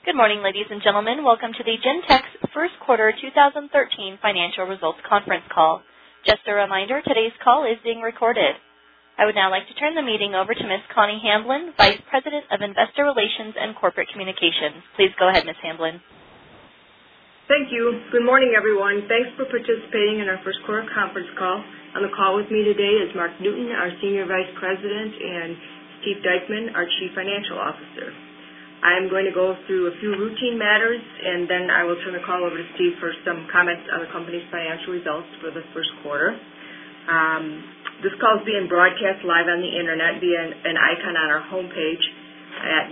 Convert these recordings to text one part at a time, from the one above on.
Good morning, ladies and gentlemen. Welcome to the Gentex First Quarter 2013 Financial Results Conference Call. Just a reminder, today's call is being recorded. I would now like to turn the meeting over to Ms. Connie Hamblin, Vice President of Investor Relations and Corporate Communications. Please go ahead, Ms. Hamblin. Thank you. Good morning, everyone. Thanks for participating in our first quarter conference call. On the call with me today is Mark Newton, our Senior Vice President, and Steve Dykman, our Chief Financial Officer. I am going to go through a few routine matters, and then I will turn the call over to Steve for some comments on the company's financial results for the first quarter. This call is being broadcast live on the Internet via an icon on our homepage at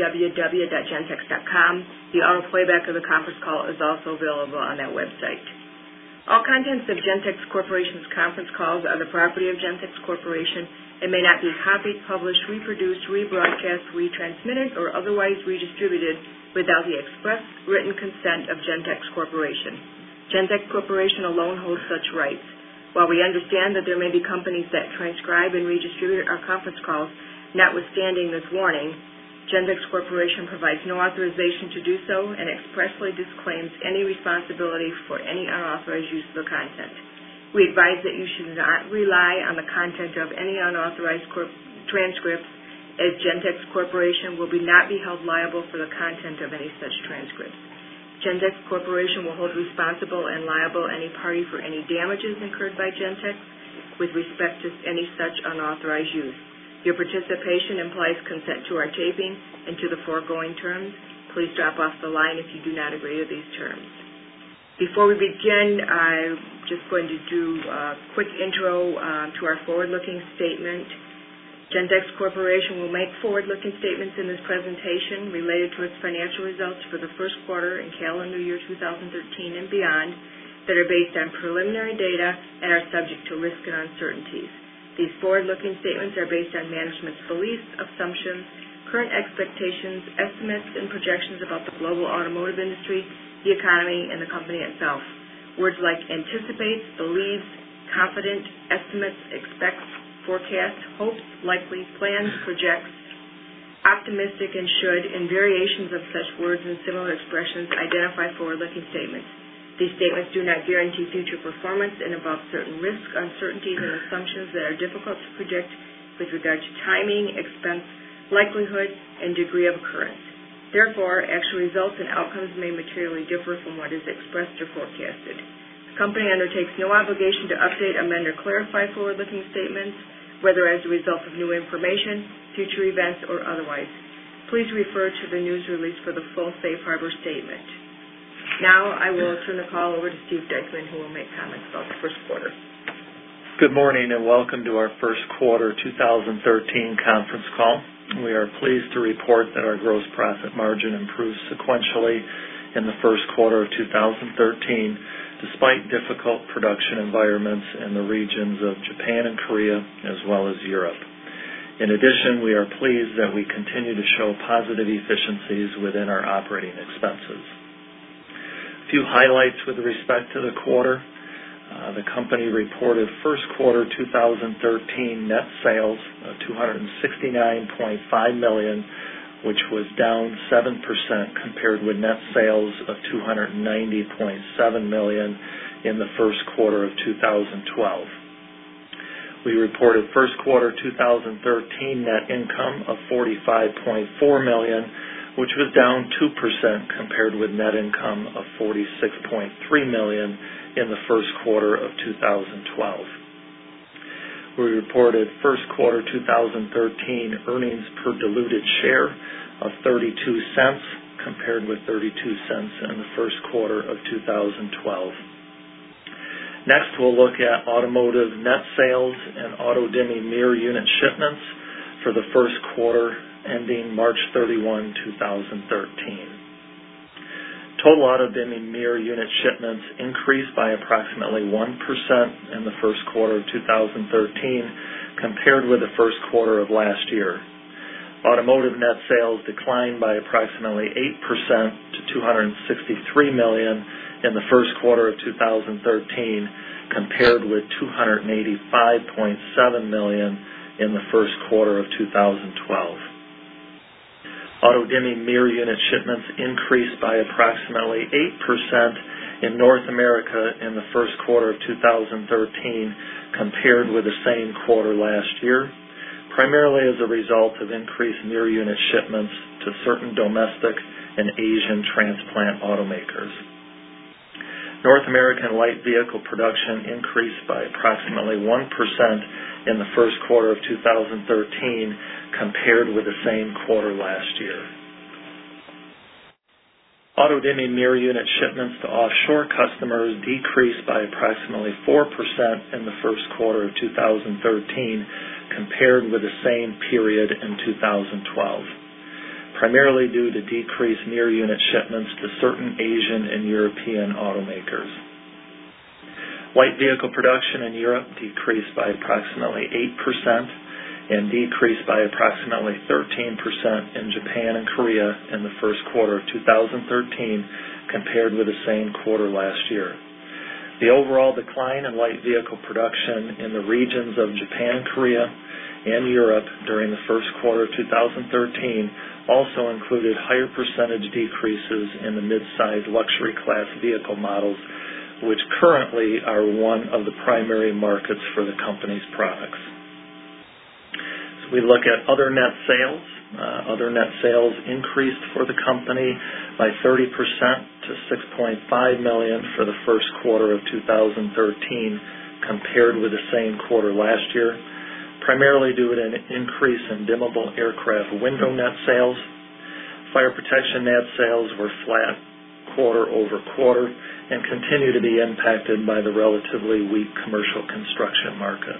www.gentex.com. The auto playback of the conference call is also available on that website. All contents of Gentex Corporation's conference calls are the property of Gentex Corporation and may not be copied, published, reproduced, rebroadcast, retransmitted, or otherwise redistributed without the express written consent of Gentex Corporation. Gentex Corporation alone holds such rights. While we understand that there may be companies that transcribe and redistribute our conference calls, notwithstanding this warning, Gentex Corporation provides no authorization to do so and expressly disclaims any responsibility for any unauthorized use of the content. We advise that you should not rely on the content of any unauthorized transcripts, as Gentex Corporation will not be held liable for the content of any such transcripts. Gentex Corporation will hold responsible and liable any party for any damages incurred by Gentex with respect to any such unauthorized use. Your participation implies consent to our taping and to the foregoing terms. Please drop off the line if you do not agree to these terms. Before we begin, I'm just going to do a quick intro to our forward-looking statement. Gentex Corporation will make forward-looking statements in this presentation related to its financial results for the first quarter and calendar year 2013 and beyond that are based on preliminary data and are subject to risk and uncertainties. These forward-looking statements are based on management's beliefs, assumptions, current expectations, estimates, and projections about the global automotive industry, the economy, and the company itself. Words like anticipates, believes, confident, estimates, expects, forecasts, hopes, likely, plans, projects, optimistic, and should, and variations of such words and similar expressions identify forward-looking statements. These statements do not guarantee future performance and involve certain risks, uncertainties, and assumptions that are difficult to predict with regard to timing, expense, likelihood, and degree of occurrence. Therefore, actual results and outcomes may materially differ from what is expressed or forecasted. The company undertakes no obligation to update, amend, or clarify forward-looking statements, whether as a result of new information, future events, or otherwise. Please refer to the news release for the full safe harbor statement. Now, I will turn the call over to Steve Dykman, who will make comments about the first quarter. Good morning and welcome to our first quarter 2013 conference call. We are pleased to report that our gross profit margin improved sequentially in the first quarter of 2013, despite difficult production environments in the regions of Japan and Korea, as well as Europe. In addition, we are pleased that we continue to show positive efficiencies within our operating expenses. A few highlights with respect to the quarter. The company reported first quarter 2013 net sales of $269.5 million, which was down 7% compared with net sales of $290.7 million in the first quarter of 2012. We reported first quarter 2013 net income of $45.4 million, which was down 2% compared with net income of $46.3 million in the first quarter of 2012. We reported first quarter 2013 earnings per diluted share of 32 cents compared with 32 cents in the first quarter of 2012. Next, we'll look at automotive net sales and auto-dimming mirror unit shipments for the first quarter ending March 31, 2013. Total auto-dimming mirror unit shipments increased by approximately 1% in the first quarter of 2013 compared with the first quarter of last year. Automotive net sales declined by approximately 8% to $263 million in the first quarter of 2013 compared with $285.7 million in the first quarter of 2012. Auto-dimming mirror unit shipments increased by approximately 8% in North America in the first quarter of 2013 compared with the same quarter last year, primarily as a result of increased mirror unit shipments to certain domestic and Asian transplant automakers. North American light vehicle production increased by approximately 1% in the first quarter of 2013 compared with the same quarter last year. Auto-dimming mirror unit shipments to offshore customers decreased by approximately 4% in the first quarter of 2013 compared with the same period in 2012, primarily due to decreased mirror unit shipments to certain Asian and European automakers. Light vehicle production in Europe decreased by approximately 8% and decreased by approximately 13% in Japan and Korea in the first quarter of 2013 compared with the same quarter last year. The overall decline in light vehicle production in the regions of Japan, Korea, and Europe during the first quarter of 2013 also included higher percentage decreases in the mid-size luxury class vehicle models, which currently are one of the primary markets for the company's products. So we look at other net sales. Other net sales increased for the company by 30% to $6.5 million for the first quarter of 2013 compared with the same quarter last year, primarily due to an increase in dimmable aircraft window net sales. Fire protection net sales were flat quarter over quarter and continue to be impacted by the relatively weak commercial construction market.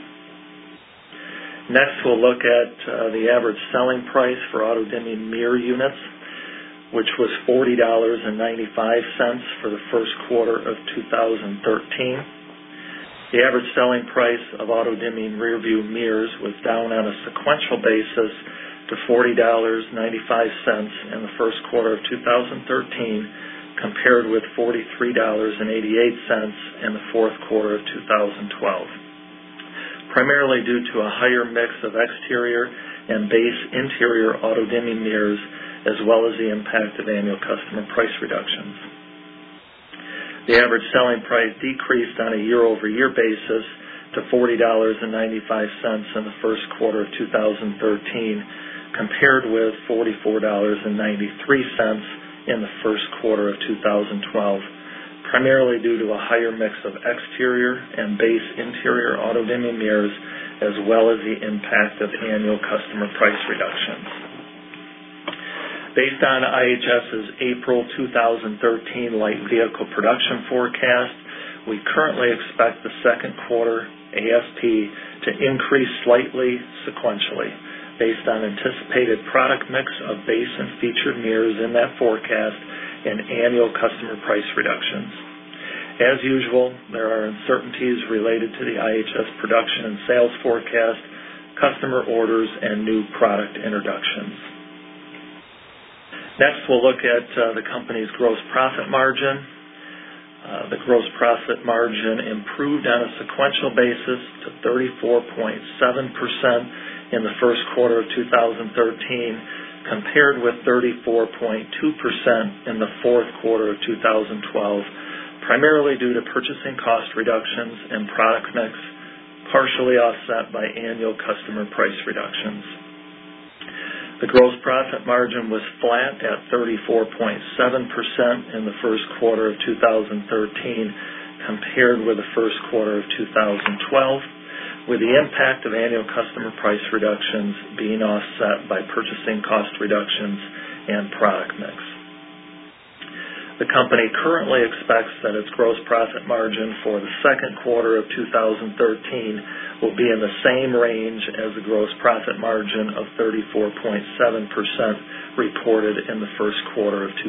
Next, we'll look at the average selling price for auto-dimming mirror units, which was $40.95 for the first quarter of 2013. The average selling price of auto-dimming rearview mirrors was down on a sequential basis to $40.95 in the first quarter of 2013 compared with $43.88 in the fourth quarter of 2012, primarily due to a higher mix of exterior and base interior auto-dimming mirrors as well as the impact of annual customer price reductions. The average selling price decreased on a year-over-year basis to $40.95 in the first quarter of 2013 compared with $44.93 in the first quarter of 2012, primarily due to a higher mix of exterior and base interior auto-dimming mirrors as well as the impact of annual customer price reductions. Based on IHS's April 2013 light vehicle production forecast, we currently expect the second quarter ASP to increase slightly sequentially based on anticipated product mix of base and featured mirrors in that forecast and annual customer price reductions. As usual, there are uncertainties related to the IHS production and sales forecast, customer orders, and new product introductions. Next, we'll look at the company's gross profit margin. The gross profit margin improved on a sequential basis to 34.7% in the first quarter of 2013 compared with 34.2% in the fourth quarter of 2012, primarily due to purchasing cost reductions and product mix, partially offset by annual customer price reductions. The gross profit margin was flat at 34.7% in the first quarter of 2013 compared with the first quarter of 2012, with the impact of annual customer price reductions being offset by purchasing cost reductions and product mix. The company currently expects that its gross profit margin for the second quarter of 2013 will be in the same range as the gross profit margin of 34.7% reported in the first quarter of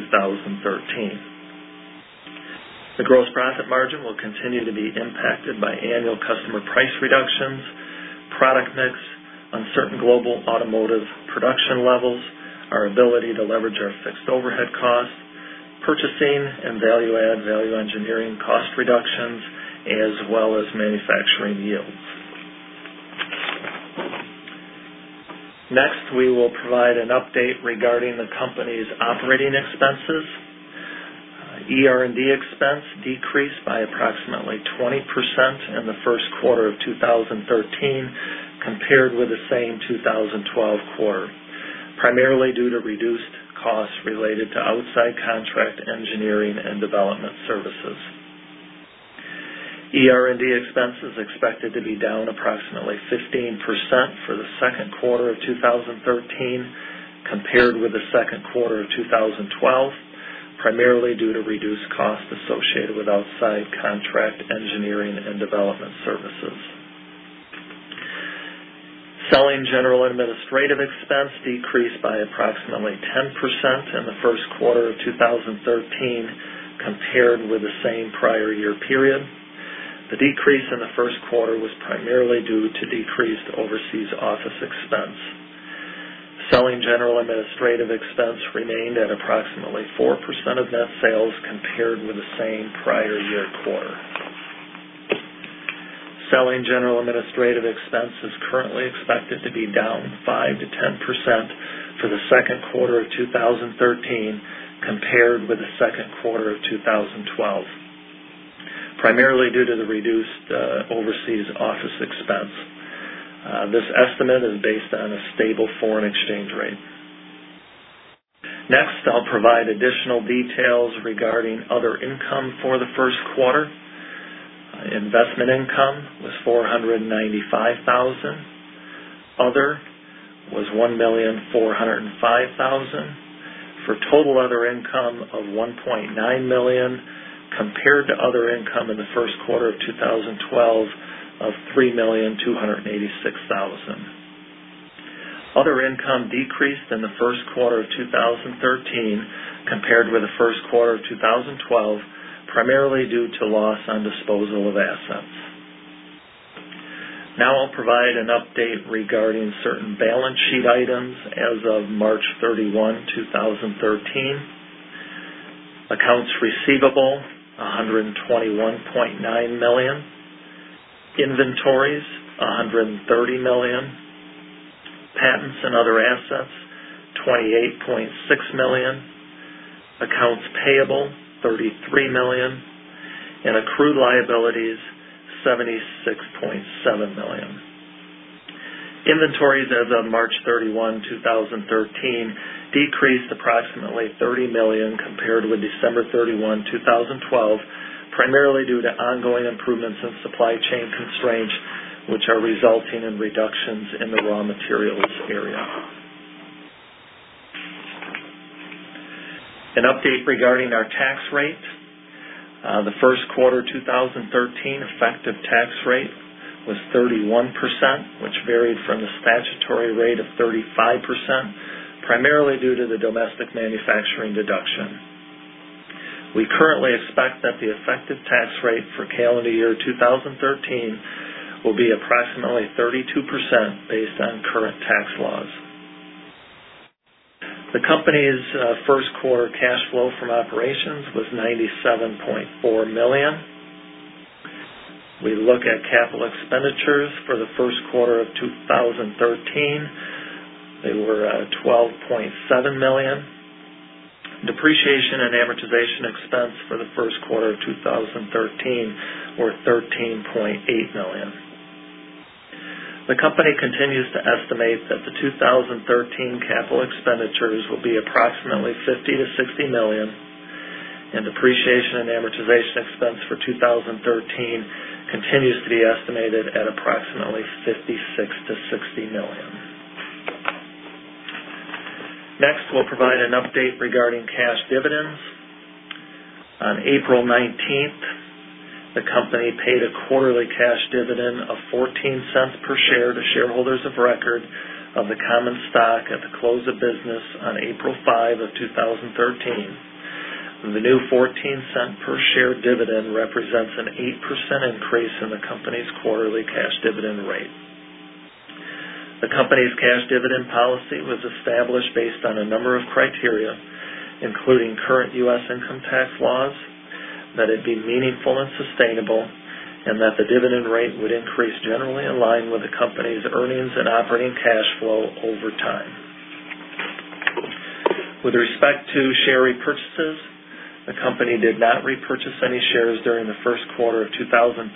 2013. The gross profit margin will continue to be impacted by annual customer price reductions, product mix, uncertain global automotive production levels, our ability to leverage our fixed overhead costs, purchasing and value engineering cost reductions, as well as manufacturing yields. Next, we will provide an update regarding the company's operating expenses. ER&D expense decreased by approximately 20% in the first quarter of 2013 compared with the same 2012 quarter, primarily due to reduced costs related to outside contract engineering and development services. ER&D expense is expected to be down approximately 15% for the second quarter of 2013 compared with the second quarter of 2012, primarily due to reduced costs associated with outside contract engineering and development services. Selling, general, and administrative expense decreased by approximately 10% in the first quarter of 2013 compared with the same prior year period. The decrease in the first quarter was primarily due to decreased overseas office expense. Selling, general, administrative expense remained at approximately 4% of net sales compared with the same prior year quarter. Selling, general, administrative expense is currently expected to be down 5 to 10% for the second quarter of 2013 compared with the second quarter of 2012, primarily due to the reduced overseas office expense. This estimate is based on a stable foreign exchange rate. Next, I'll provide additional details regarding other income for the first quarter. Investment income was $495,000. Other was $1,405,000 for total other income of $1.9 million compared to other income in the first quarter of 2012 of $3,286,000. Other income decreased in the first quarter of 2013 compared with the first quarter of 2012, primarily due to loss on disposal of assets. Now I'll provide an update regarding certain balance sheet items as of March 31, 2013. Accounts receivable, $121.9 million. Inventories, $130 million. Patents and other assets, $28.6 million. Accounts payable, $33 million. And accrued liabilities, $76.7 million. Inventories as of March 31, 2013 decreased approximately $30 million compared with December 31, 2012, primarily due to ongoing improvements in supply chain constraints, which are resulting in reductions in the raw materials area. An update regarding our tax rate. The first quarter 2013 effective tax rate was 31%, which varied from the statutory rate of 35%, primarily due to the domestic manufacturing deduction. We currently expect that the effective tax rate for calendar year 2013 will be approximately 32% based on current tax laws. The company's first quarter cash flow from operations was $97.4 million. We look at capital expenditures for the first quarter of 2013. They were $12.7 million. Depreciation and amortization expense for the first quarter of 2013 were $13.8 million. The company continues to estimate that the 2013 capital expenditures will be approximately $50 to $60 million, and depreciation and amortization expense for 2013 continues to be estimated at approximately $56 to $60 million. Next, we'll provide an update regarding cash dividends. On April 19th, the company paid a quarterly cash dividend of 14 cents per share to shareholders of record of the common stock at the close of business on April 5 of 2013. The new 14-cent per share dividend represents an 8% increase in the company's quarterly cash dividend rate. The company's cash dividend policy was established based on a number of criteria, including current U.S. income tax laws, that it be meaningful and sustainable, and that the dividend rate would increase generally in line with the company's earnings and operating cash flow over time. With respect to share repurchases, the company did not repurchase any shares during the first quarter of 2013.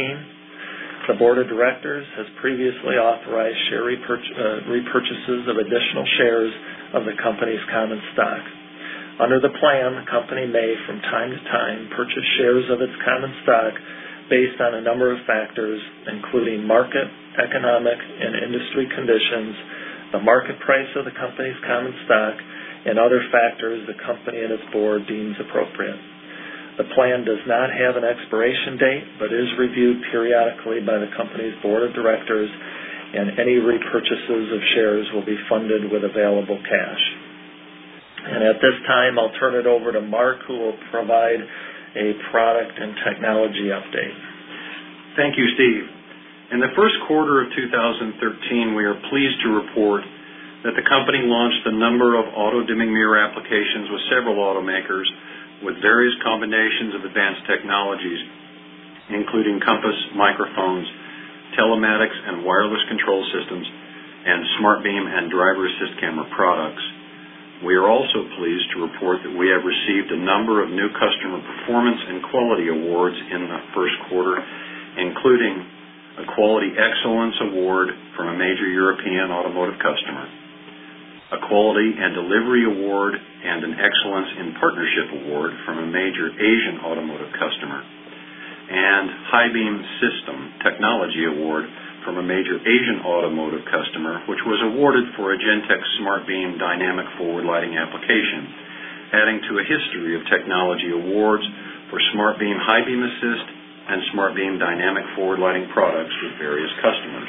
The Board of Directors has previously authorized share repurchases of additional shares of the company's common stock. Under the plan, the company may, from time to time, purchase shares of its common stock based on a number of factors, including market, economic, and industry conditions, the market price of the company's common stock, and other factors the company and its board deems appropriate. The plan does not have an expiration date, but is reviewed periodically by the company's board of directors, and any repurchases of shares will be funded with available cash. And at this time, I'll turn it over to Mark, who will provide a product and technology update. Thank you, Steve. In the first quarter of 2013, we are pleased to report that the company launched a number of auto-dimming mirror applications with several automakers with various combinations of advanced technologies, including compass, microphones, telematics and wireless control systems, and SmartBeam and driver assist camera products. We are also pleased to report that we have received a number of new customer performance and quality awards in the first quarter, including a Quality Excellence Award from a major European automotive customer, a Quality and Delivery Award and an Excellence in Partnership Award from a major Asian automotive customer, and High Beam System Technology Award from a major Asian automotive customer, which was awarded for a Gentex SmartBeam dynamic forward lighting application, adding to a history of technology awards for SmartBeam High Beam Assist and SmartBeam dynamic forward lighting products with various customers.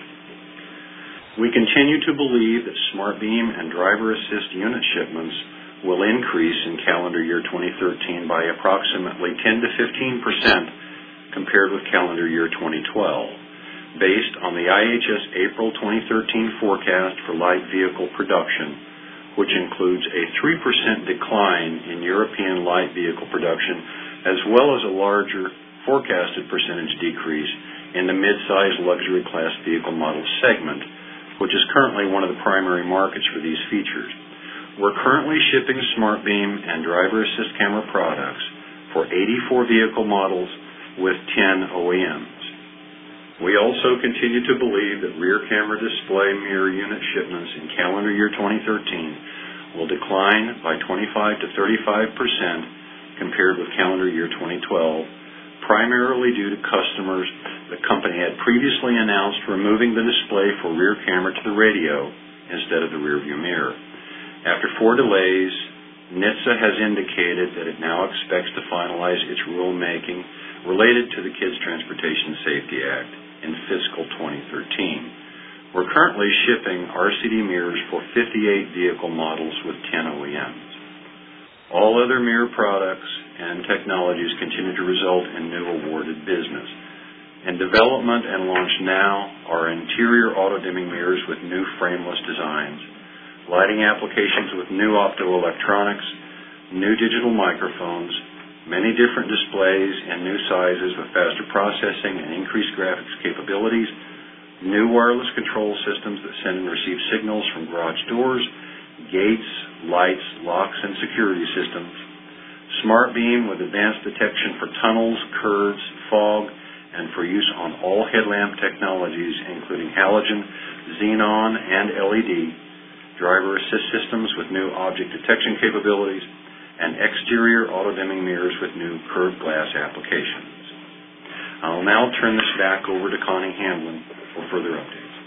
We continue to believe that SmartBeam and driver assist unit shipments will increase in calendar year 2013 by approximately 10 to 15% compared with calendar year 2012. Based on the IHS April 2013 forecast for light vehicle production, which includes a 3% decline in European light vehicle production, as well as a larger forecasted percentage decrease in the mid-size luxury class vehicle model segment, which is currently one of the primary markets for these features. We're currently shipping SmartBeam and driver assist camera products for 84 vehicle models with 10 OEMs. We also continue to believe that rear camera display mirror unit shipments in calendar year 2013 will decline by 25 to 35% compared with calendar year 2012, primarily due to customers the company had previously announced removing the display for rear camera to the radio instead of the rear view mirror. After 4 delays, NHTSA has indicated that it now expects to finalize its rulemaking related to the Kids Transportation Safety Act in fiscal 2013. We're currently shipping RCD mirrors for 58 vehicle models with 10 OEMs. All other mirror products and technologies continue to result in new awarded business. In development and launch now are interior auto-dimming mirrors with new frameless designs, lighting applications with new optoelectronics, new digital microphones, many different displays and new sizes with faster processing and increased graphics capabilities, new wireless control systems that send and receive signals from garage doors, gates, lights, locks, and security systems, SmartBeam with advanced detection for tunnels, curves, fog, and for use on all headlamp technologies, including halogen, xenon, and LED, driver assist systems with new object detection capabilities, and exterior auto-dimming mirrors with new curved glass applications. I'll now turn this back over to Connie Hamblin for further updates.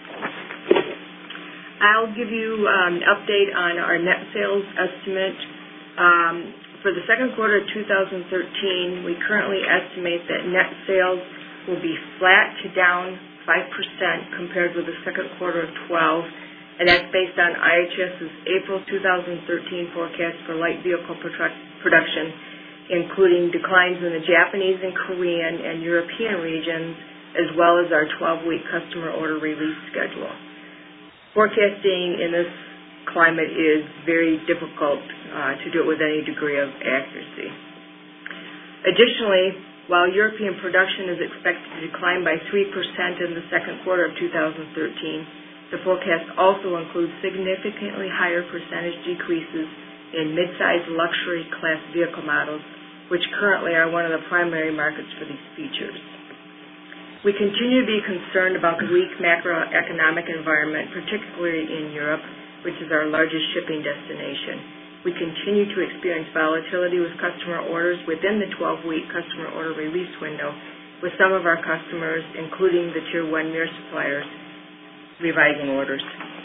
I'll give you an update on our net sales estimate. For the second quarter of 2013, we currently estimate that net sales will be flat to down 5% compared with the second quarter of 2012. And that's based on IHS's April 2013 forecast for light vehicle production, including declines in the Japanese and Korean and European regions, as well as our 12-week customer order release schedule. Forecasting in this climate is very difficult to do it with any degree of accuracy. Additionally, While European production is expected to decline by 3% in the second quarter of 2013, the forecast also includes significantly higher percentage decreases in mid-size luxury class vehicle models, which currently are one of the primary markets for these features. We continue to be concerned about the weak macroeconomic environment, particularly in Europe, which is our largest shipping destination. We continue to experience volatility with customer orders within the 12-week customer order release window, with some of our customers, including the Tier 1 mirror suppliers, revising orders.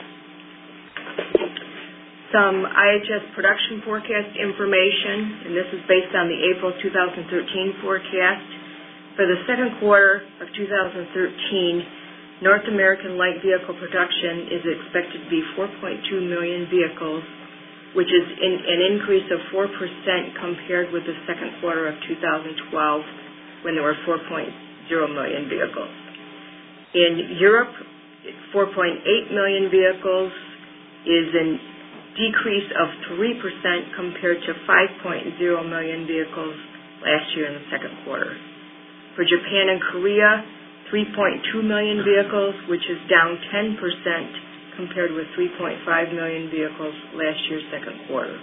Some IHS production forecast information, and this is based on the April 2013 forecast. For the second quarter of 2013, North American light vehicle production is expected to be 4.2 million vehicles, which is an increase of 4% compared with the second quarter of 2012, when there were 4.0 million vehicles. In Europe, 4.8 million vehicles is a decrease of 3% compared to 5.0 million vehicles last year in the second quarter. For Japan and Korea, 3.2 million vehicles, which is down 10% compared with 3.5 million vehicles last year's second quarter.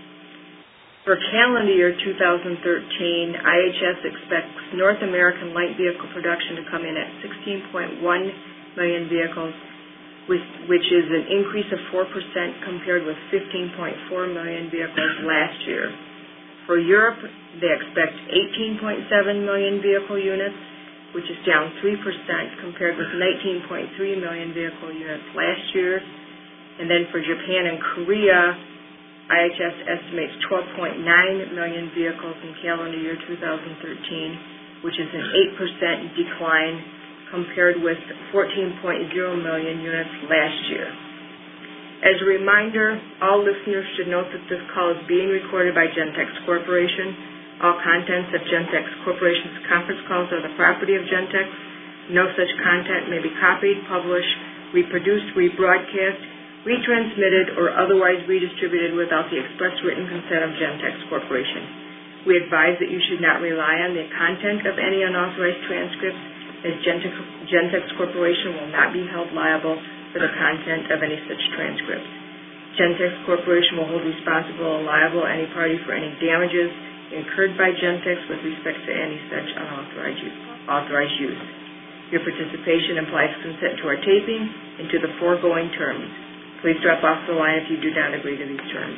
For calendar year 2013, IHS expects North American light vehicle production to come in at 16.1 million vehicles, which is an increase of 4% compared with 15.4 million vehicles last year. For Europe, they expect 18.7 million vehicle units, which is down 3% compared with 19.3 million vehicle units last year. And then for Japan and Korea, IHS estimates 12.9 million vehicles in calendar year 2013, which is an 8% decline compared with 14.0 million units last year. As a reminder, all listeners should note that this call is being recorded by Gentex Corporation. All contents of Gentex Corporation's conference calls are the property of Gentex. No such content may be copied, published, reproduced, rebroadcast, retransmitted, or otherwise redistributed without the express written consent of Gentex Corporation. We advise that you should not rely on the content of any unauthorized transcripts, as Gentex Corporation will not be held liable for the content of any such transcripts. Gentex Corporation will hold responsible and liable any party for any damages incurred by Gentex with respect to any such unauthorized use. Your participation implies consent to our taping and to the foregoing terms. Please drop off the line if you do not agree to these terms.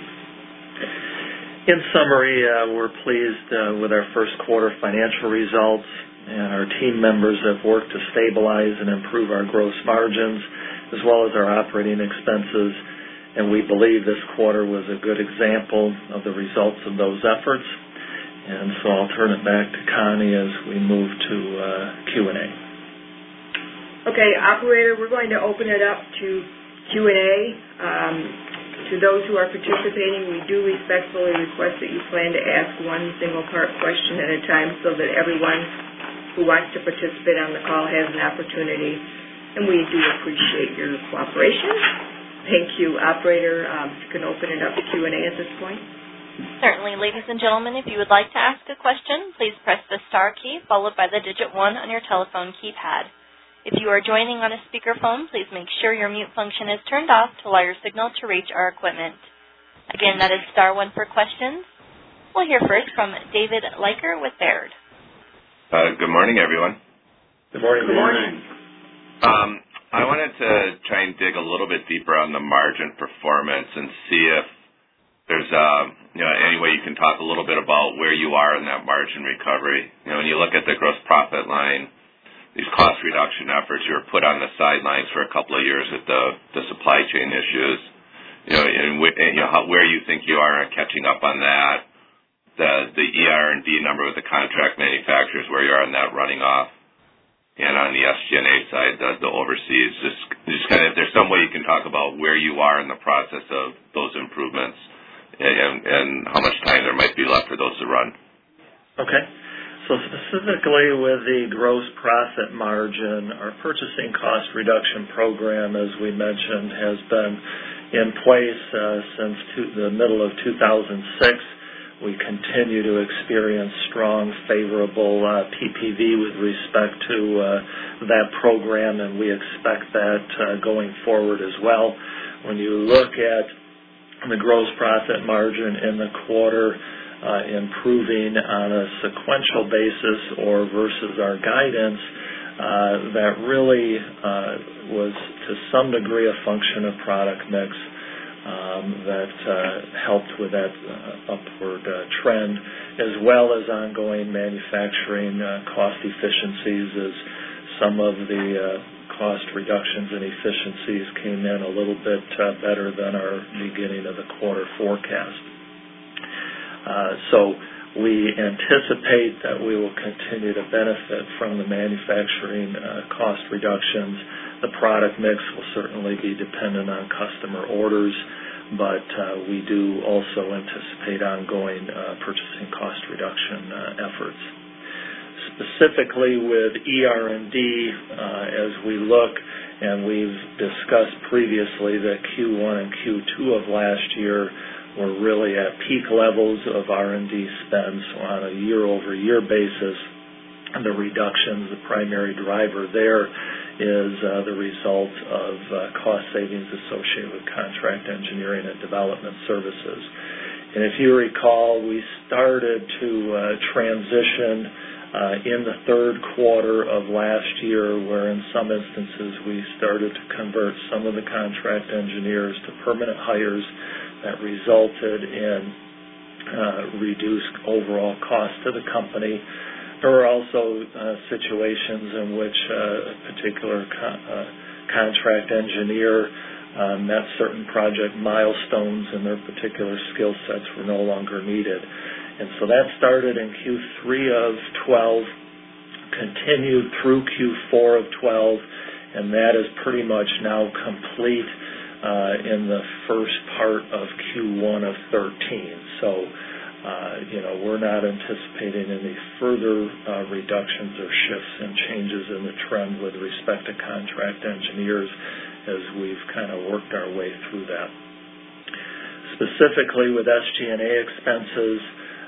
In summary, we're pleased with our first quarter financial results, and our team members have worked to stabilize and improve our gross margins as well as our operating expenses, and we believe this quarter was a good example of the results of those efforts. And so I'll turn it back to Connie as we move to Q&A. Okay, operator, we're going to open it up to Q&A. To those who are participating, we do respectfully request that you plan to ask one single-part question at a time so that everyone who wants to participate on the call has an opportunity, and we do appreciate your cooperation. Thank you. Operator, you can open it up to Q&A at this point. Certainly. Ladies and gentlemen, if you would like to ask a question, please press the star key followed by the digit 1 on your telephone keypad. If you are joining on a speakerphone, please make sure your mute function is turned off to allow your signal to reach our equipment. Again, that is star 1 for questions. We'll hear first from David Leiker with Baird. Good morning, everyone. Good morning. Good morning. I wanted to try and dig a little bit deeper on the margin performance and see if there's any way you can talk a little bit about where you are in that margin recovery. When you look at the gross profit line, these cost reduction efforts, you were put on the sidelines for a couple of years with the supply chain issues. Where you think you are in catching up on that, the ER&D number with the contract manufacturers, where you are on that running off, and on the SG&A side, the overseas. Just kind of, if there's some way you can talk about where you are in the process of those improvements, and how much time there might be left for those to run. Okay. So specifically with the gross profit margin, our purchasing cost reduction program, as we mentioned, has been in place since the middle of 2006. We continue to experience strong, favorable PPV with respect to that program, and we expect that going forward as well. When you look at the gross profit margin in the quarter improving on a sequential basis or versus our guidance, that really was to some degree a function of product mix that helped with that upward trend, as well as ongoing manufacturing cost efficiencies as some of the cost reductions and efficiencies came in a little bit better than our beginning of the quarter forecast. So we anticipate that we will continue to benefit from the manufacturing cost reductions. The product mix will certainly be dependent on customer orders, but we do also anticipate ongoing purchasing cost reduction efforts. Specifically with ER&D, as we look, and we've discussed previously that Q1 and Q2 of last year were really at peak levels of R&D spend. So on a year-over-year basis, the reductions, the primary driver there is the result of cost savings associated with contract engineering and development services. And if you recall, we started to transition in the third quarter of last year, where in some instances we started to convert some of the contract engineers to permanent hires that resulted in reduced overall cost to the company. There were also situations in which a particular contract engineer met certain project milestones and their particular skill sets were no longer needed. And so that started in Q3 of 12, continued through Q4 of 12, and that is pretty much now complete in the first part of Q1 of 13. So we're not anticipating any further reductions or shifts and changes in the trend with respect to contract engineers as we've kind of worked our way through that. Specifically with SG&A expenses,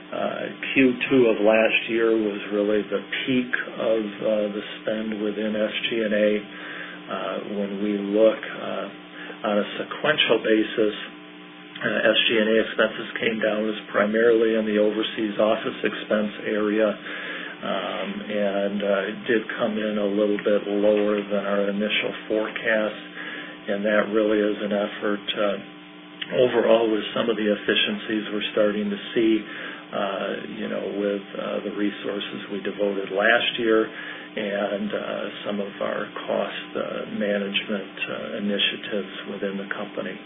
Q2 of last year was really the peak of the spend within SG&A. When we look on a sequential basis, SG&A expenses came down as primarily in the overseas office expense area, and did come in a little bit lower than our initial forecast, and that really is an effort overall with some of the efficiencies we're starting to see, with the resources we devoted last year and some of our cost management initiatives within the company.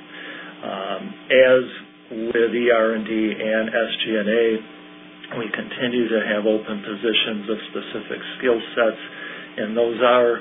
As with ER&D and SG&A, we continue to have open positions of specific skill sets, and those are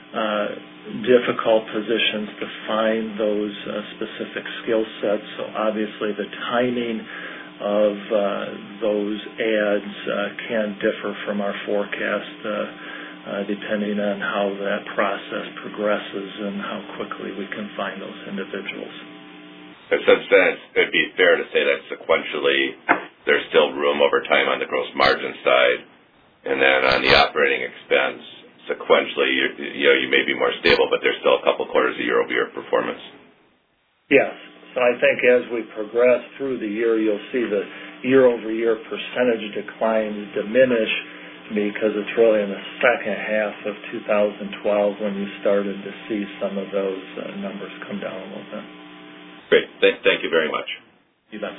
difficult positions to find those specific skill sets. So obviously the timing of those ads can differ from our forecast depending on how that process progresses and how quickly we can find those individuals. In some sense, it would be fair to say that sequentially there's still room over time on the gross margin side, and then on the operating expense, sequentially you may be more stable, but there's still a couple quarters of year-over-year performance. Yes. So I think as we progress through the year, you'll see the year-over-year percentage declines diminish because it's really in the second half of 2012 when you started to see some of those numbers come down a little bit. Great. Thank you very much. You bet.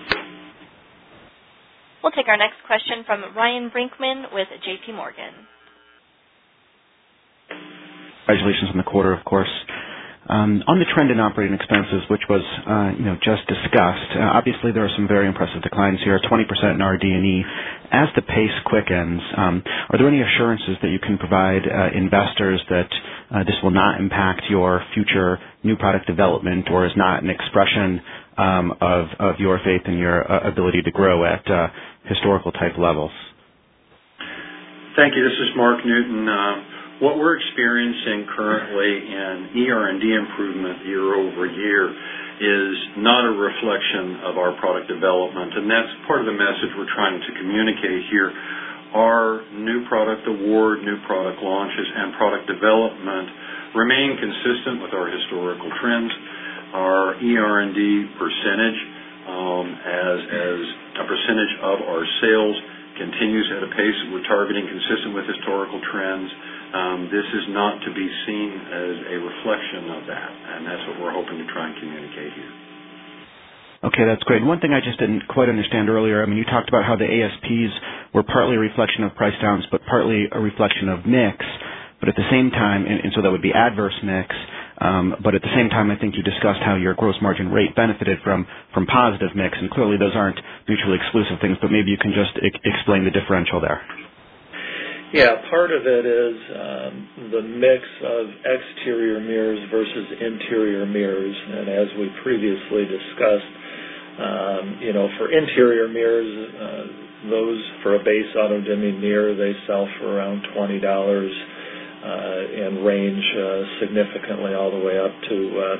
We'll take our next question from Ryan Brinkman with J.P. Morgan. Congratulations on the quarter, of course. On the trend in operating expenses, which was just discussed, obviously there are some very impressive declines here, 20% in RD&E. As the pace quickens, are there any assurances that you can provide investors that this will not impact your future new product development, or is not an expression of your faith in your ability to grow at historical type levels? Thank you. This is Mark Newton. What we're experiencing currently in ER&D improvement year over year is not a reflection of our product development, and that's part of the message we're trying to communicate here. Our new product award, new product launches, and product development remain consistent with our historical trends. Our ER&D percentage as a percentage of our sales continues at a pace that we're targeting consistent with historical trends. This is not to be seen as a reflection of that, and that's what we're hoping to try and communicate here. Okay, that's great. One thing I just didn't quite understand earlier, you talked about how the ASPs were partly a reflection of price downs, but partly a reflection of mix. But at the same time, and so that would be adverse mix, but at the same time, I think you discussed how your gross margin rate benefited from positive mix, and clearly those aren't mutually exclusive things, but maybe you can just explain the differential there. Yeah, part of it is the mix of exterior mirrors versus interior mirrors, and as we previously discussed, for interior mirrors, those for a base auto-dimming mirror, they sell for around $20 and range significantly all the way up to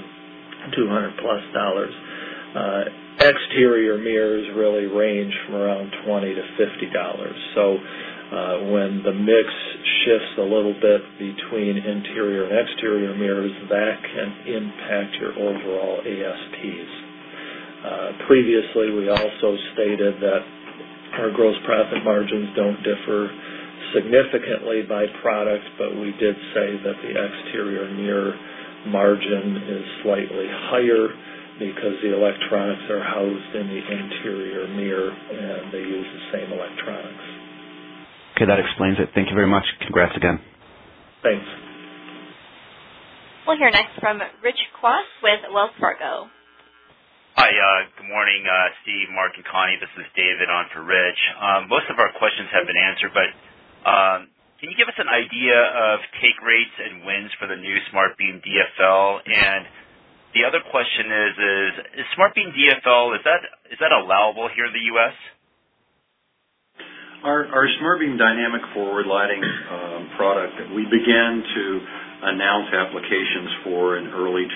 $200+. Exterior mirrors really range from around $20 to $50. So when the mix shifts a little bit between interior and exterior mirrors, that can impact your overall ASPs. Previously, we also stated that our gross profit margins don't differ significantly by product, but we did say that the exterior mirror margin is slightly higher because the electronics are housed in the interior mirror and they use the same electronics. Okay, that explains it. Thank you very much. Congrats again. Thanks. We'll hear next from Rich Kwas with Wells Fargo. Hi, good morning, Steve, Mark, and Connie. This is David on for Rich. Most of our questions have been answered, but can you give us an idea of take rates and wins for the new SmartBeam DFL? And the other question is SmartBeam DFL, is that allowable here in the U.S.? Our SmartBeam Dynamic Forward Lighting product that we began to announce applications for in early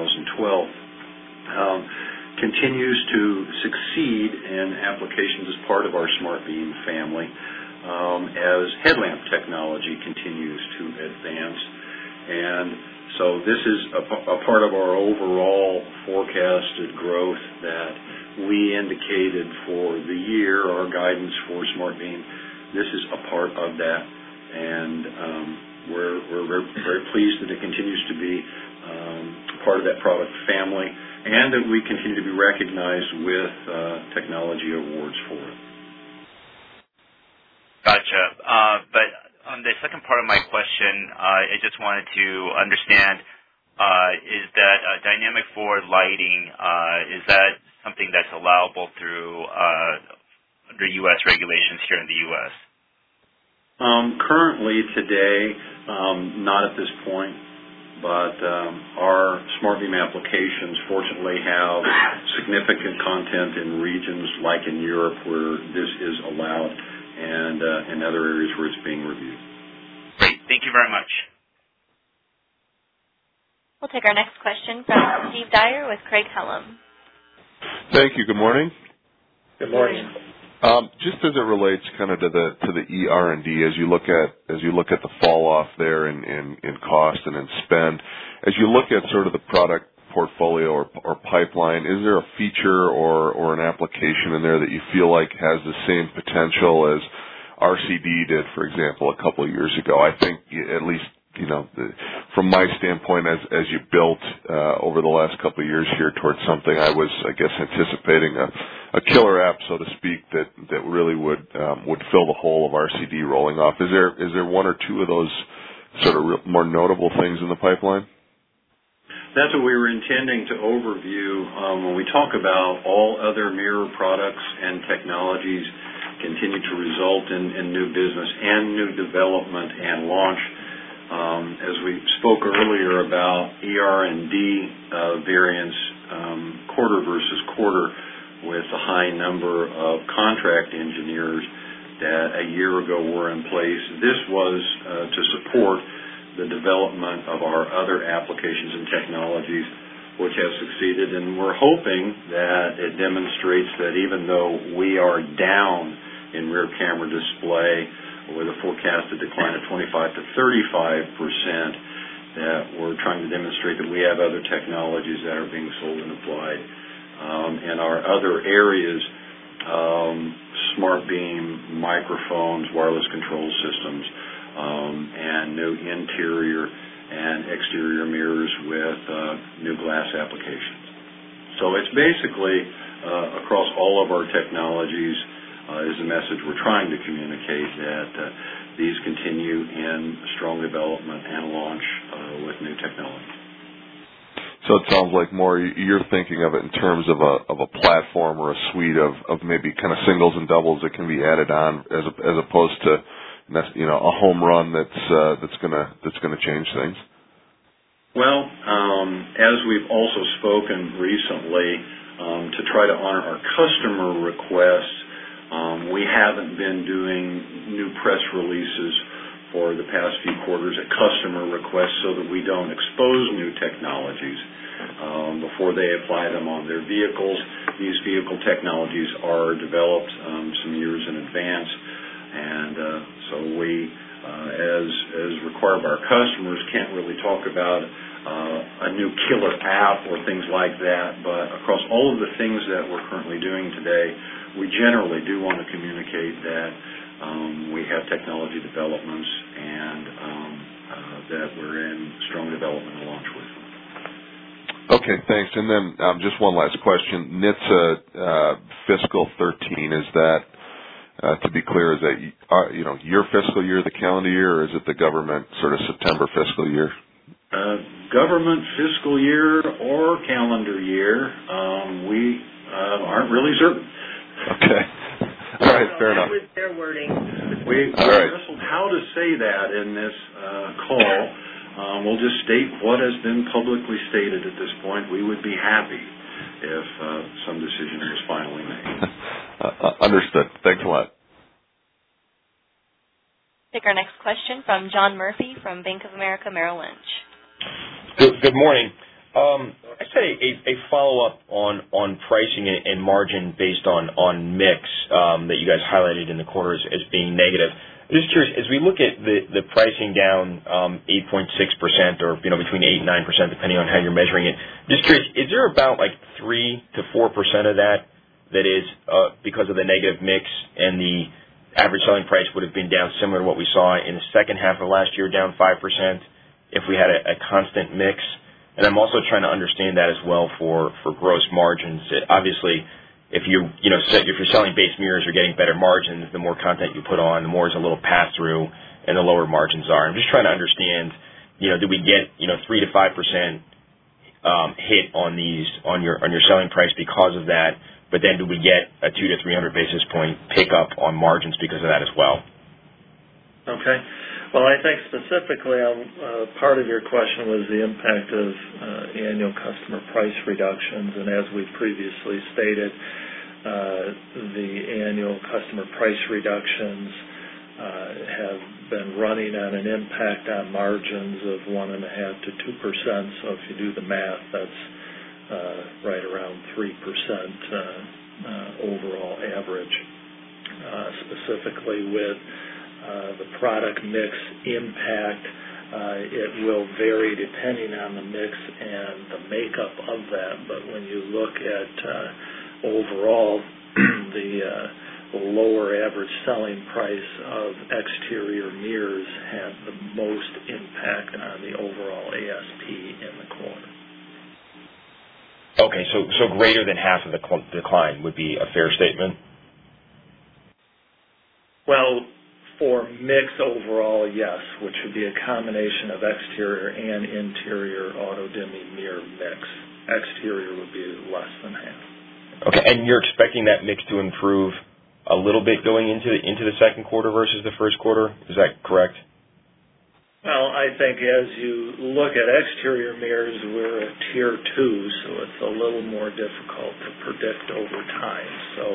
2012 continues to succeed in applications as part of our SmartBeam family as headlamp technology continues to advance. And so this is a part of our overall forecasted growth that we indicated for the year, our guidance for SmartBeam. This is a part of that, and we're very pleased that it continues to be part of that product family, and that we continue to be recognized with technology awards for it. Gotcha. But on the second part of my question, I just wanted to understand, is that dynamic forward lighting, is that something that's allowable through under U.S. regulations here in the U.S.? Currently, today, not at this point. But our SmartBeam applications fortunately have significant content in regions like in Europe where this is allowed and in other areas where it's being reviewed. Great. Thank you very much. We'll take our next question from Steve Dyer with Craig-Hallum. Thank you. Good morning. Good morning. Just as it relates kind of to the ER&D, as you look at the fall off there in cost and in spend, as you look at sort of the product portfolio or pipeline, is there a feature or an application in there that you feel like has the same potential as RCD did, for example, a couple of years ago? I think at least from my standpoint, as you built over the last couple of years here towards something, I was, anticipating a killer app, so to speak, that really would fill the hole of RCD rolling off. Is there one or two of those sort of more notable things in the pipeline? That's what we were intending to overview when we talk about all other mirror products and technologies continue to result in new business and new development and launch. As we spoke earlier about ER&D variance quarter versus quarter with a high number of contract engineers that a year ago were in place, this was to support the development of our other applications and technologies which has succeeded, and we're hoping that it demonstrates that even though we are down in rear camera display with a forecasted decline of 25 to 35%, that we're trying to demonstrate that we have other technologies that are being sold and applied in our other areas, smart beam, microphones, wireless control systems, and new interior and exterior mirrors with new glass applications. So it's basically across all of our technologies is the message we're trying to communicate, that these continue in strong development and launch with new technology. So it sounds like more you're thinking of it in terms of a platform or a suite of maybe kind of singles and doubles that can be added on, as opposed to a home run that's gonna change things. Well, as we've also spoken recently, to try to honor our customer requests, we haven't been doing new press releases for the past few quarters at customer requests, so that we don't expose new technologies before they apply them on their vehicles. These vehicle technologies are developed some years in advance, and so we, as required by our customers, can't really talk about a new killer app or things like that. But across all of the things that we're currently doing today, we generally do want to communicate that we have technology developments and that we're in strong development and launch with. Okay, thanks. And then just one last question. NHTSA fiscal 13, is that, to be clear, is that your fiscal year, the calendar year, or is it the government sort of September fiscal year? Government fiscal year or calendar year, we aren't really certain. Okay. All right, fair enough. That was their wording. We wrestled how to say that in this call. We'll just state what has been publicly stated at this point. We would be happy if some decision was finally made. Understood. Thanks a lot. Take our next question from John Murphy from Bank of America Merrill Lynch. Good morning. I just had a follow-up on pricing and margin based on mix that you guys highlighted in the quarter as being negative. I'm just curious, as we look at the pricing down 8.6% or between 8 and 9%, depending on how you're measuring it, just curious, is there about like 3 to 4% of that is because of the negative mix, and the average selling price would have been down similar to what we saw in the second half of last year, down 5%, if we had a constant mix? And I'm also trying to understand that as well for gross margins. Obviously, if you're selling base mirrors, you're getting better margins. The more content you put on, the more is a little pass through, and the lower margins are. I'm just trying to understand, do we get 3 to 5% hit on your selling price because of that? But then do we get a 200 to 300 basis point pickup on margins because of that as well? Okay. Well, I think specifically part of your question was the impact of annual customer price reductions. And as we previously stated, the annual customer price reductions have been running on an impact on margins of 1.5 to 2%. So if you do the math, that's right around 3% overall average. Specifically with the product mix impact, it will vary depending on the mix and the makeup of that. But when you look at overall, the lower average selling price of exterior mirrors had the most impact on the overall ASP in the quarter. Okay, so greater than half of the decline would be a fair statement? Well, for mix overall, yes, which would be a combination of exterior and interior auto-dimming mirror mix. Exterior would be less than half. Okay, and you're expecting that mix to improve a little bit going into the second quarter versus the first quarter? Is that correct? Well, I think as you look at exterior mirrors, we're at Tier 2, so it's a little more difficult to predict over time. So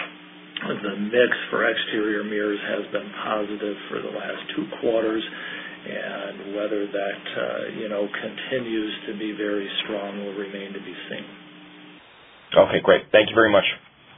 the mix for exterior mirrors has been positive for the last 2 quarters, and whether that continues to be very strong will remain to be seen. Okay, great. Thank you very much.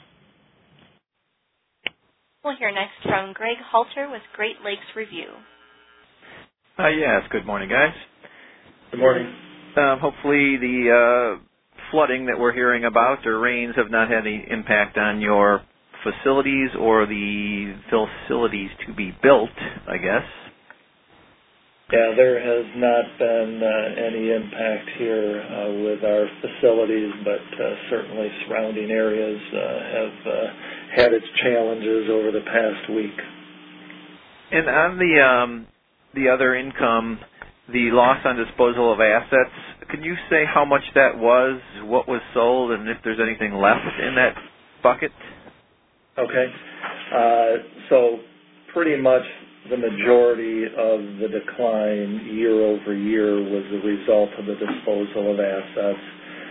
We'll hear next from Greg Halter with Great Lakes Review. Yes, good morning, guys. Good morning. Hopefully the flooding that we're hearing about or rains have not had any impact on your facilities or the facilities to be built, I guess. Yeah, there has not been any impact here with our facilities, but certainly surrounding areas have had its challenges over the past week. And on the other income, the loss on disposal of assets, can you say how much that was, what was sold, and if there's anything left in that bucket? Okay. So pretty much the majority of the decline year over year was the result of the disposal of assets.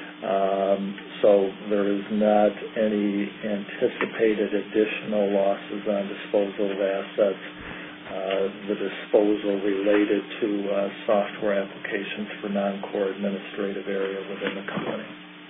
So there is not any anticipated additional losses on disposal of assets. The disposal related to software applications for non-core administrative area within the company.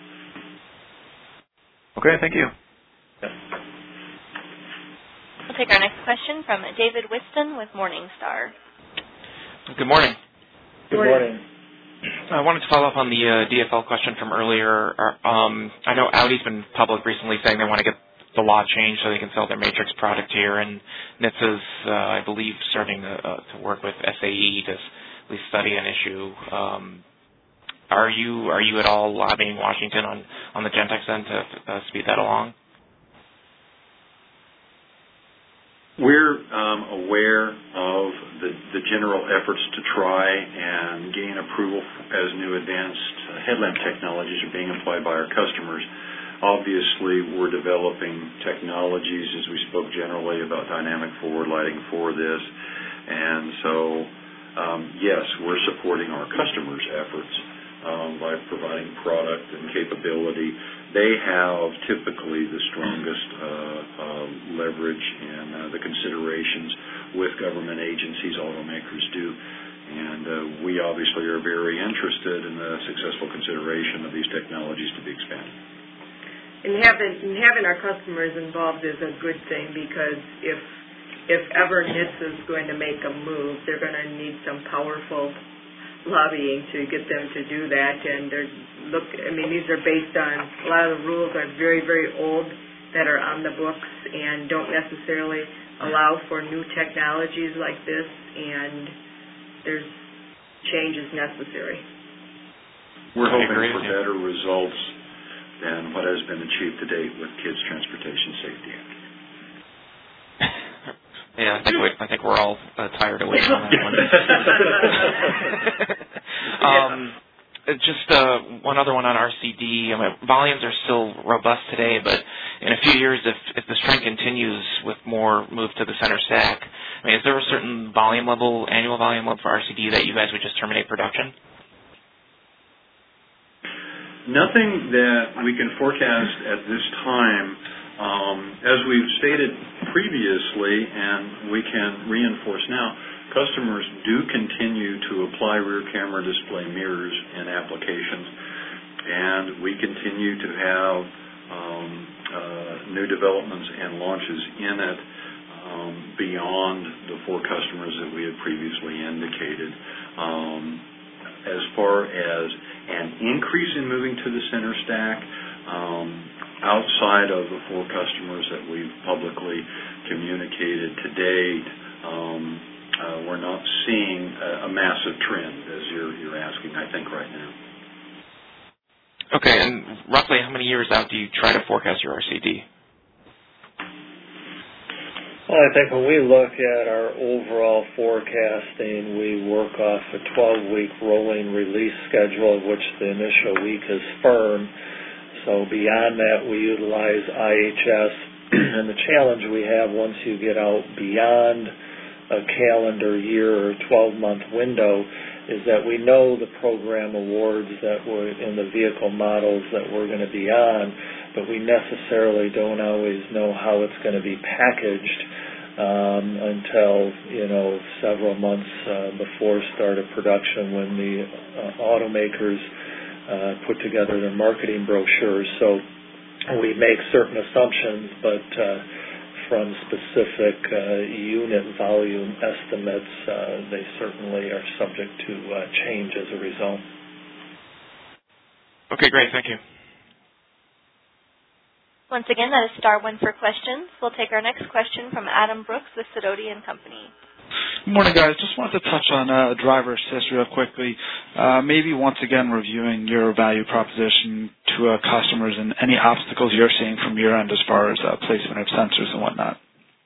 Okay, thank you. Yeah. We'll take our next question from David Whiston with Morningstar. Good morning. Good morning. I wanted to follow up on the DFL question from earlier. I know Audi's been public recently saying they want to get the law changed so they can sell their Matrix product here, and NHTSA's, I believe, starting to work with SAE to at least study an issue. Are you at all lobbying Washington on the Gentex end to speed that along? We're aware of the general efforts to try and gain approval as new advanced headlamp technologies are being applied by our customers. Obviously, we're developing technologies, as we spoke generally about dynamic forward lighting for this. And so, yes, we're supporting our customers' efforts by providing product and capability. They have typically the strongest leverage and the considerations with government agencies, automakers do. And we obviously are very interested in the successful consideration of these technologies to be expanded. And having our customers involved is a good thing, because if ever NHTSA is going to make a move, they're going to need some powerful lobbying to get them to do that. And these are based on, a lot of the rules are very, very old that are on the books and don't necessarily allow for new technologies like this, and there's changes necessary. We're hoping for better results than what has been achieved to date with Kids Transportation Safety Act. Yeah, I think we're all tired of waiting on that one. Just one other one on RCD. Volumes are still robust today, but in a few years, if this trend continues with more move to the center stack, is there a certain volume level, annual volume level for RCD that you guys would just terminate production? Nothing that we can forecast at this time. As we've stated previously, and we can reinforce now, customers do continue to apply rear camera display mirrors in applications, and we continue to have new developments and launches in it beyond the 4 customers that we had previously indicated. As far as an increase in moving to the center stack, outside of the 4 customers that we've publicly communicated to date, we're not seeing a massive trend, as you're asking, I think, right now. Okay, and roughly how many years out do you try to forecast your RCD? Well, I think when we look at our overall forecasting, we work off a 12-week rolling release schedule, of which the initial week is firm. So beyond that, we utilize IHS. And the challenge we have once you get out beyond a calendar year or 12-month window is that we know the program awards that were in the vehicle models that we're going to be on, but we necessarily don't always know how it's going to be packaged until several months before start of production when the automakers put together their marketing brochures. So we make certain assumptions, but from specific unit volume estimates, they certainly are subject to change as a result. Okay, great. Thank you. Once again, that is star one for questions. We'll take our next question from Adam Brooks with Sidoti & Company. Good morning, guys. Just wanted to touch on driver assist real quickly. Maybe once again reviewing your value proposition to customers and any obstacles you're seeing from your end as far as placement of sensors and whatnot.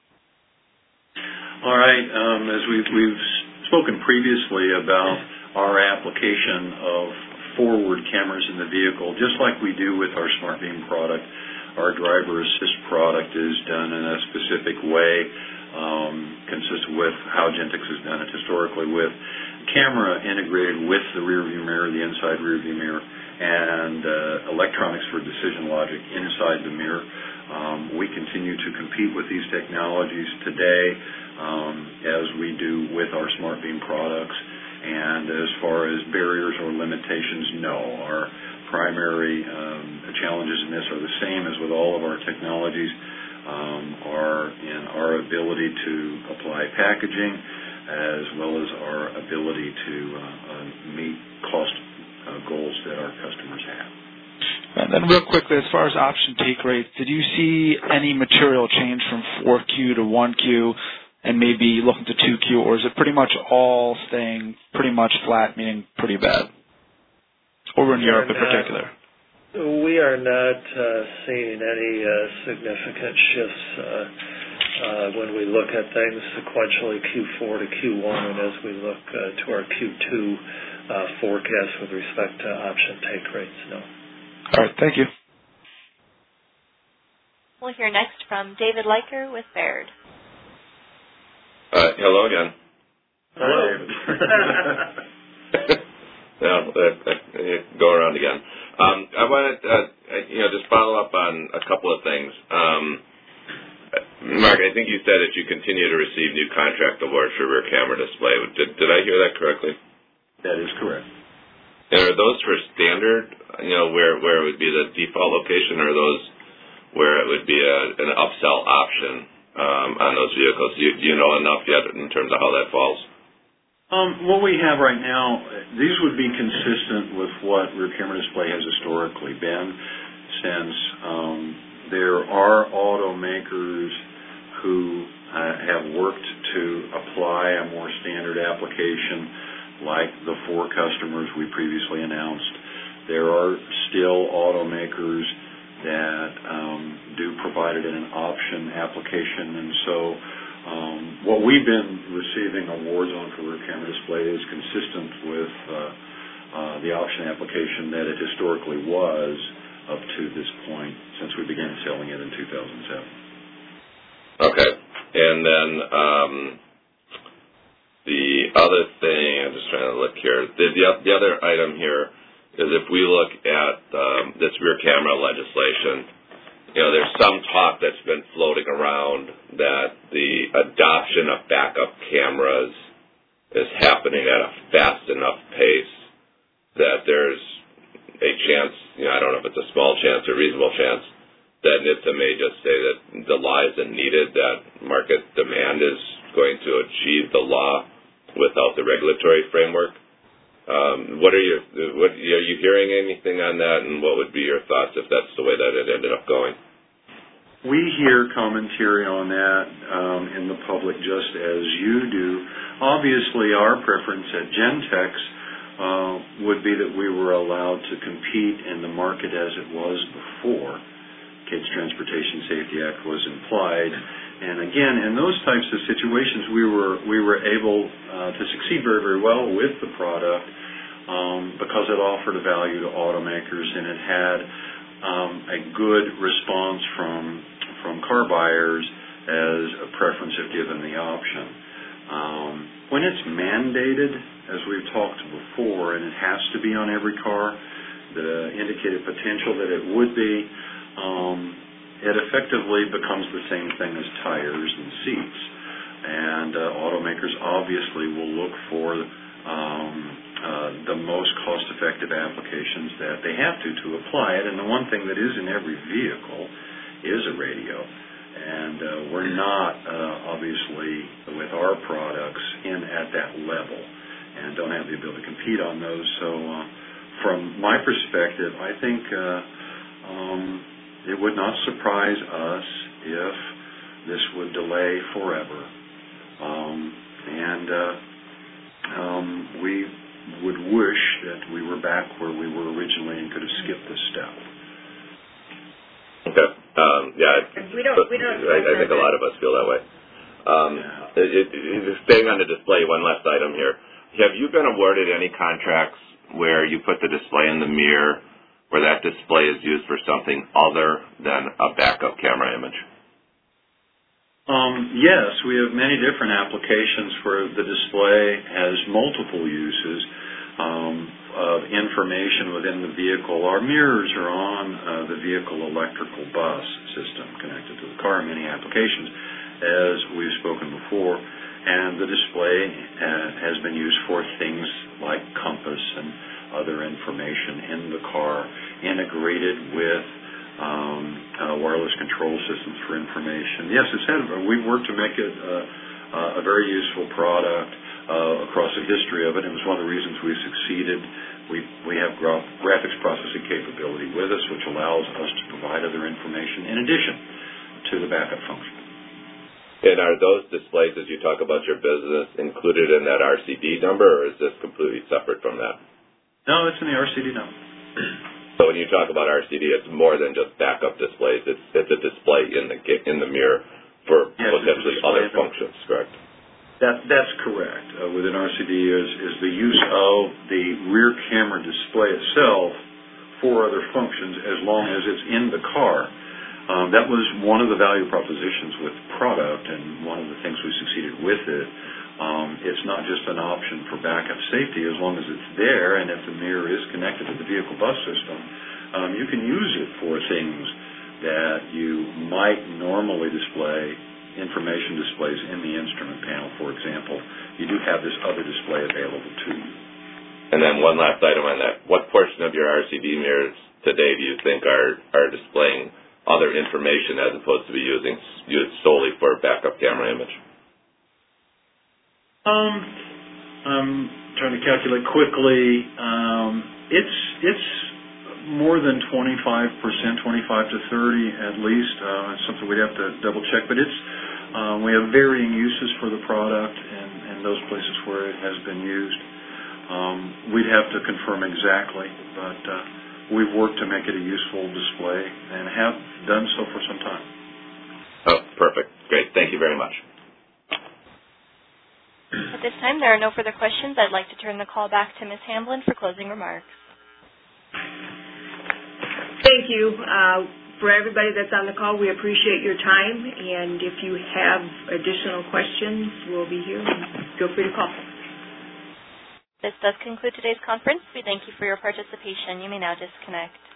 All right. As we've spoken previously about our application of forward cameras in the vehicle, just like we do with our SmartBeam product, our driver assist product is done in a specific way, consistent with how Gentex has done it historically, with camera integrated with the rearview mirror, the inside rearview mirror, and electronics for decision logic inside the mirror. We continue to compete with these technologies today, as we do with our SmartBeam products. And as far as barriers or limitations, no. Our primary challenges in this are the same as with all of our technologies, are in our ability to apply packaging as well as our ability to meet cost goals that our customers have. And then real quickly, as far as option take rates, did you see any material change from 4Q to 1Q and maybe looking to 2Q, or is it pretty much all staying pretty much flat, meaning pretty bad? Over in Europe in particular. We are not seeing any significant shifts when we look at things sequentially Q4 to Q1 and as we look to our Q2 forecast with respect to option take rates, no. All right, thank you. We'll hear next from David Leiker with Baird. Hello again. Hello. Go around again. I wanted to just follow up on a couple of things. Mark, I think you said that you continue to receive new contract awards for rear camera display. Did I hear that correctly? That is correct. And are those for standard, where it would be the default location, or are those where it would be an upsell option on those vehicles? Do you know enough yet in terms of how that falls? What we have right now, these would be consistent with what rear camera display has historically been, since there are automakers who have worked to apply a more standard application like the 4 customers we previously announced. There are still automakers that do provide it in an option application, and so what we've been receiving awards on for rear camera display is consistent with the option application that it historically was up to this point since we began selling it in 2007. Okay. And then the other thing, I'm just trying to look here. The other item here is if we look at this rear camera legislation, there's some talk that's been floating around that the adoption of backup cameras is happening at a fast enough pace that there's a chance, I don't know if it's a small chance or reasonable chance, that NHTSA may just say that the law isn't needed, that market demand is going to achieve the law without the regulatory framework. Are you hearing anything on that, and what would be your thoughts if that's the way that it ended up going? We hear commentary on that in the public just as you do. Obviously, our preference at Gentex would be that we were allowed to compete in the market as it was before Kids Transportation Safety Act was implied. And again, in those types of situations, we were able to succeed very, very well with the product because it offered a value to automakers, and it had a good response from car buyers as a preference if given the option. When it's mandated, as we've talked before, and it has to be on every car, the indicated potential that it would be, it effectively becomes the same thing as tires and seats. automakers obviously will look for the most cost-effective applications that they have to apply it. And the one thing that is in every vehicle is a radio. And we're not, obviously, with our products at that level and don't have the ability to compete on those. So from my perspective, I think it would not surprise us if this would delay forever. We would wish that we were back where we were originally and could have skipped this step. Okay. I think a lot of us feel that way. Staying on the display, one last item here. Have you been awarded any contracts where you put the display in the mirror where that display is used for something other than a backup camera image? Yes, we have many different applications where the display has multiple uses of information within the vehicle. Our mirrors are on the vehicle electrical bus system connected to the car in many applications, as we've spoken before. And the display has been used for things like compass and other information in the car, integrated with wireless control systems for information. Yes, we've worked to make it a very useful product across the history of it. It was one of the reasons we succeeded. We have graphics processing capability with us, which allows us to provide other information in addition to the backup function. And are those displays, as you talk about your business, included in that RCD number, or is this completely separate from that? No, it's in the RCD number. So when you talk about RCD, it's more than just backup displays. It's a display in the mirror for potentially other functions, correct? That's correct. Within RCD is the use of the rear camera display itself for other functions as long as it's in the car. That was one of the value propositions with the product, and one of the things we succeeded with it. It's not just an option for backup safety as long as it's there, and if the mirror is connected to the vehicle bus system, you can use it for things that you might normally display, information displays in the instrument panel, for example. You do have this other display available to you. And then one last item on that. What portion of your RCD mirrors today do you think are displaying other information as opposed to be used solely for backup camera image? I'm trying to calculate quickly. It's more than 25%, 25 to 30 at least. It's something we'd have to double check, but we have varying uses for the product and those places where it has been used. We'd have to confirm exactly, but we've worked to make it a useful display and have done so for some time. Oh, perfect. Great. Thank you very much. At this time, there are no further questions. I'd like to turn the call back to Ms. Hamblin for closing remarks. Thank you. For everybody that's on the call, we appreciate your time, and if you have additional questions, we'll be here. Feel free to call. This does conclude today's conference. We thank you for your participation. You may now disconnect.